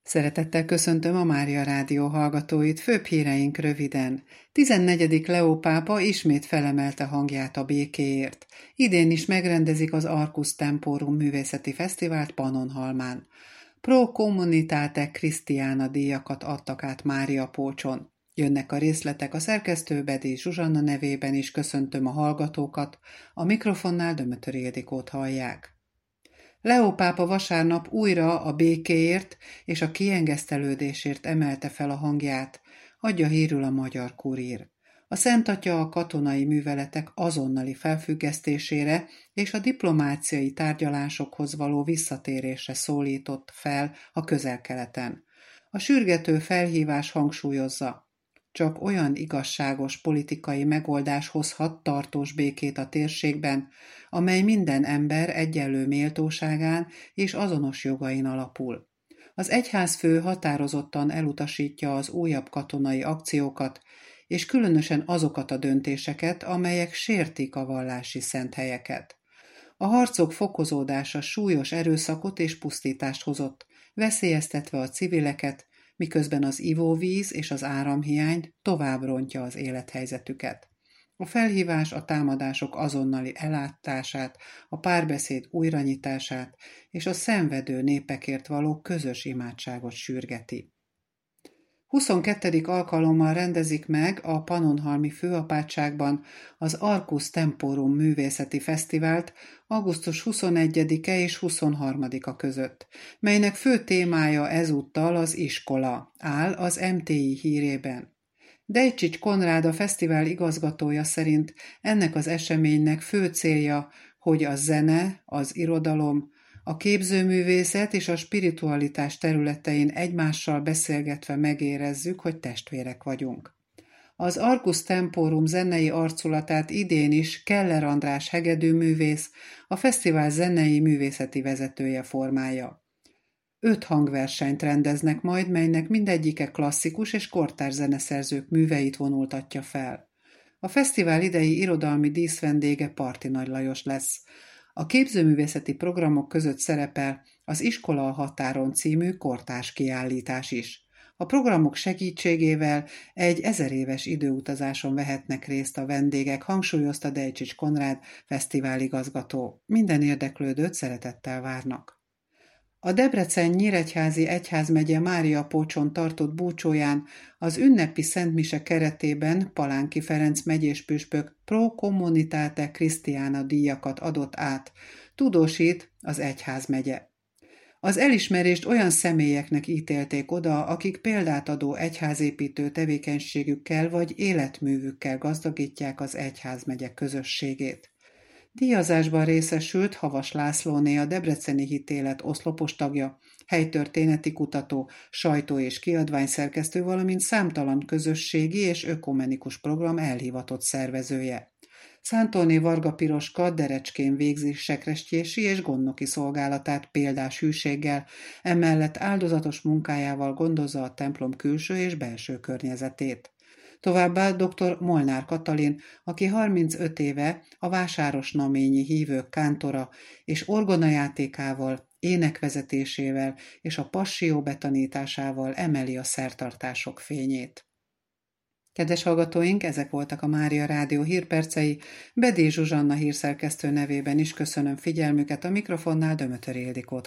Szeretettel köszöntöm a Mária Rádió hallgatóit, főbb híreink röviden. 14. Leó pápa ismét felemelte hangját a békéért. Idén is megrendezik az Arcus Temporum művészeti fesztivált Pannonhalmán. Pro Communitate Christiana díjakat adtak át Mária Pócson. Jönnek a részletek, a szerkesztő Bedély Zsuzsanna nevében is köszöntöm a hallgatókat, a mikrofonnál Dömötör Ildikót hallják. Leó pápa vasárnap újra a békéért és a kiengesztelődésért emelte fel a hangját, adja hírül a Magyar Kurír. A Szent Atya a katonai műveletek azonnali felfüggesztésére és a diplomáciai tárgyalásokhoz való visszatérésre szólított fel a Közel-Keleten. A sürgető felhívás hangsúlyozza, csak olyan igazságos politikai megoldás hozhat tartós békét a térségben, amely minden ember egyenlő méltóságán és azonos jogain alapul. Az egyházfő határozottan elutasítja az újabb katonai akciókat, és különösen azokat a döntéseket, amelyek sértik a vallási szent helyeket. A harcok fokozódása súlyos erőszakot és pusztítást hozott, veszélyeztetve a civileket, miközben az ivóvíz és az áramhiány tovább rontja az élethelyzetüket. A felhívás a támadások azonnali ellátását, a párbeszéd újranyitását és a szenvedő népekért való közös imádságot sürgeti. 22. alkalommal rendezik meg a Pannonhalmi Főapátságban az Arcus Temporum művészeti fesztivált augusztus 21-e és 23-a között, melynek fő témája ezúttal az iskola, áll az MTI hírében. Dejcsics Konrád, a fesztivál igazgatója szerint ennek az eseménynek fő célja, hogy a zene, az irodalom, a képzőművészet és a spiritualitás területein egymással beszélgetve megérezzük, hogy testvérek vagyunk. Az Arcus Temporum zenei arculatát idén is Keller András hegedűművész, a fesztivál zenei művészeti vezetője formálja. 5 hangversenyt rendeznek majd, melynek mindegyike klasszikus és kortárs zeneszerzők műveit vonultatja fel. A fesztivál idei irodalmi díszvendége Parti Nagy Lajos lesz. A képzőművészeti programok között szerepel az Iskola a határon című kortárs kiállítás is. A programok segítségével egy 1000 éves időutazáson vehetnek részt a vendégek, hangsúlyozta Dejcsics Konrád fesztiváligazgató. Minden érdeklődőt szeretettel várnak. A Debrecen-Nyíregyházi Egyházmegye Mária Pócson tartott búcsóján az ünnepi szentmise keretében Palánki Ferenc megyés püspök Pro Communitate Christiana díjakat adott át, tudósít az egyházmegye. Az elismerést olyan személyeknek ítélték oda, akik példát adó egyházépítő tevékenységükkel vagy életművükkel gazdagítják az egyházmegye közösségét. Díjazásban részesült Havas Lászlóné, a Debreceni Hitélet oszlopos tagja, helytörténeti kutató, sajtó- és kiadványszerkesztő, valamint számtalan közösségi és ökumenikus program elhivatott szervezője. Szántóné Varga Piroska Derecskén végzi sekrestjési és gondnoki szolgálatát példás hűséggel, emellett áldozatos munkájával gondozza a templom külső és belső környezetét. Továbbá dr. Molnár Katalin, aki 35 éve a vásárosnaményi hívők kántora és orgonajátékával, énekvezetésével és a passzió betanításával emeli a szertartások fényét. Kedves hallgatóink, ezek voltak a Mária Rádió hírpercei. Bedély Zsuzsanna hírszerkesztő nevében is köszönöm figyelmüket, a mikrofonnál Dömötör Ildikót